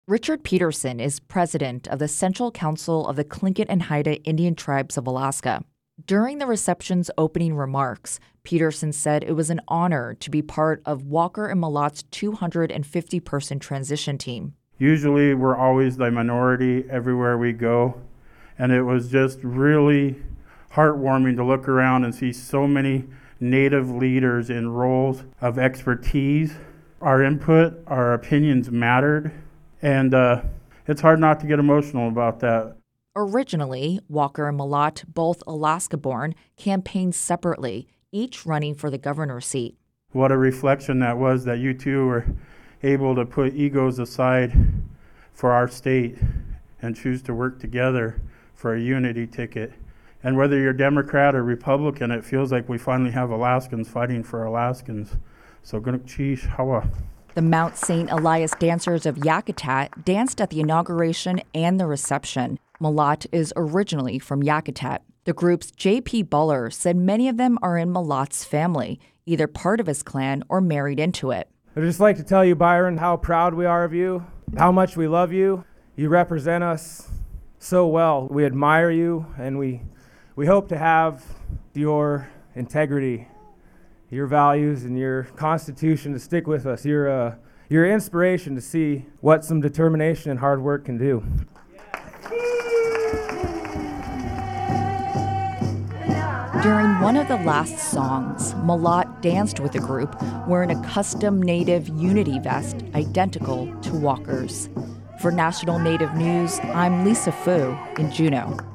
Richard Peterson is president of the Central Council of the Tlingit and Haida Indian Tribes of Alaska. During the reception's opening remarks, Peterson said it was an honor to be part of Walker and Mallot's 250-person transition team. Usually we're always the minority everywhere we go, and it was just really heartwarming to look around and see so many Native leaders in roles of expertise. Our input, our opinions mattered, and it's hard not to get emotional about that. Originally, Walker and Mallott, both Alaska-born, campaigned separately, each running for the governor's seat. What a reflection that was, that you two were able to put egos aside for our state and choose to work together for a unity ticket. And whether you're Democrat or Republican, it feels like we finally have Alaskans fighting for Alaskans. So Gunukchish Hawa. The Mount St. Elias Dancers of Yakutat danced at the inauguration and the reception. Mallott is originally from Yakutat. The group's J.P. Buller said many of them are in Mallott's family, either part of his clan or married into it. I'd just like to tell you, Byron, how proud we are of you, how much we love you. You represent us so well. We admire you, and we hope to have your integrity, your values, and your constitution to stick with us. You're inspiration to see what some determination and hard work can do. During one of the last songs, Mallott danced with the group wearing a custom Native unity vest identical to Walker's. For National Native News, I'm Lisa Fu in Juneau.